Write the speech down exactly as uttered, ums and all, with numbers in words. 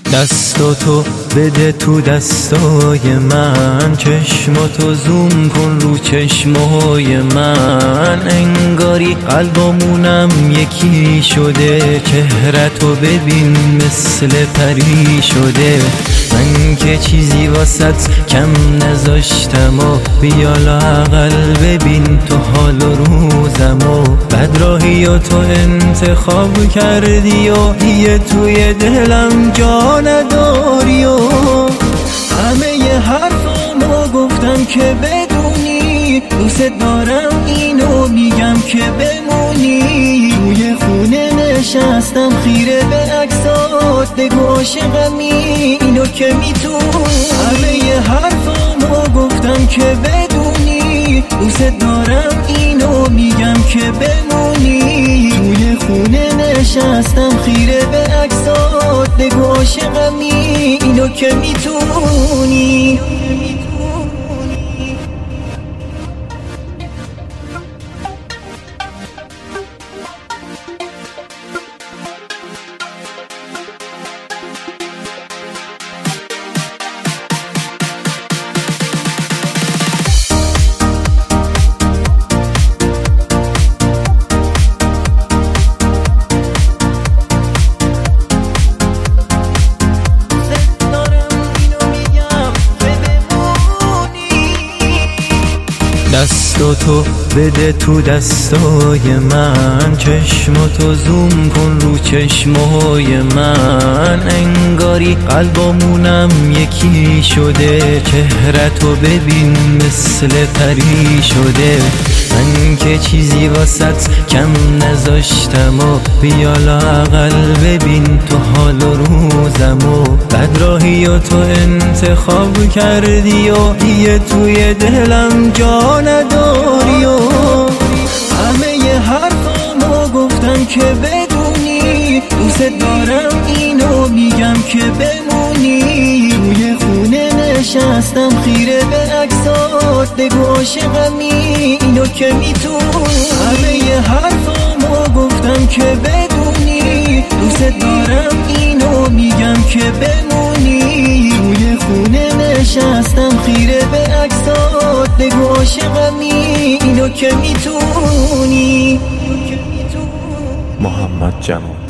دستاتو بده تو دستای من، چشماتو زوم کن رو چشمای من، انگاری قلبامونم یکی شده، چهرتو ببین مثل پری شده. من که چیزی واسط کم نذاشتم و بیا لااقل ببین تو حال و روزم و بدراهیاتو انتخاب کردی و دیگه توی دلم جا نداری و همه ی حرفامو گفتم که بدونی دوست دارم، اینو میگم که بمونی. توی خونه نشستم خیره به عکسات، بگو عاشقمی اینو که میتونی. همه ی حرفامو گفتم که بدونی دوست دارم، اینو میگم که بمونی. توی خونه نشستم خیره به عکسات، بگو عاشقمی اینو که میتونی. دستاتو بده تو دستای من، چشماتو زوم کن رو چشمای من، انگاری قلبامونم یکی شده، چهرتو ببین مثل پری شده. من که چیزی واسط کم نذاشتم و بیا لااقل ببین تو حال و روزم و بدراهیاتو انتخاب کردی و دیگه توی دلم جا نداری و همه ی حرفامو گفتم که بدونی دوست دارم، اینو میگم که بمونی. توی خونه نشستم خیره به عکسات، بگو عاشقمی اینو که میتونی. همه ی حرفامو گفتم که بدونی دوست دارم، اینو میگم که بمونی. توی خونه نشستم خیره به عکسات، بگو عاشقمی اینو که میتونی. محمد جمال.